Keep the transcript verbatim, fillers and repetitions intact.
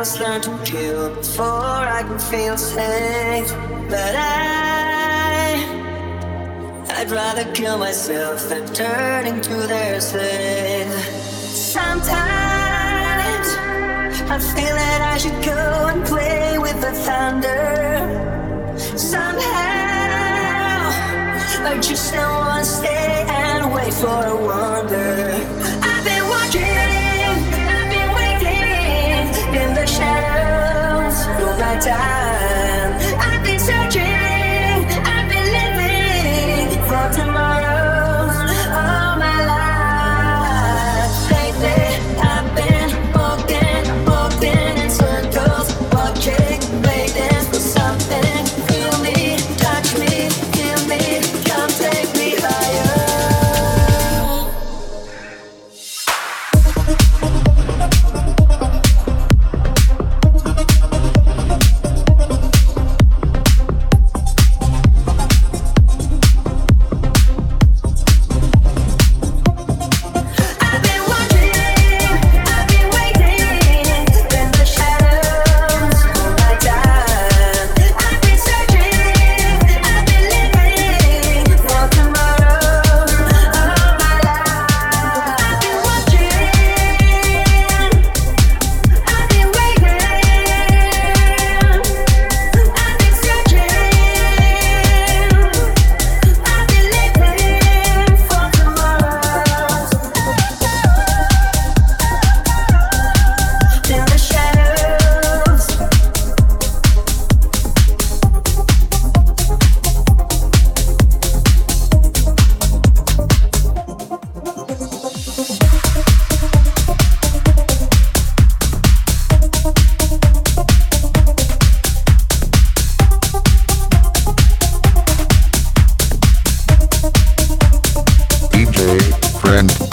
must learn to kill before I can feel safe. But I, I'd rather kill myself than turn into their slave. Sometimes I feel that I should go and play with the thunder. Somehow I just don't wanna stay and wait for a wonder. I've been watching, I've been waiting in the shadows for my time. I've been searching, I've been living for tomorrows all my life. Lately I've been walking, walking in circles, watching, waiting for something. Feel me, touch me, heal me, come take me higher. D J Friend.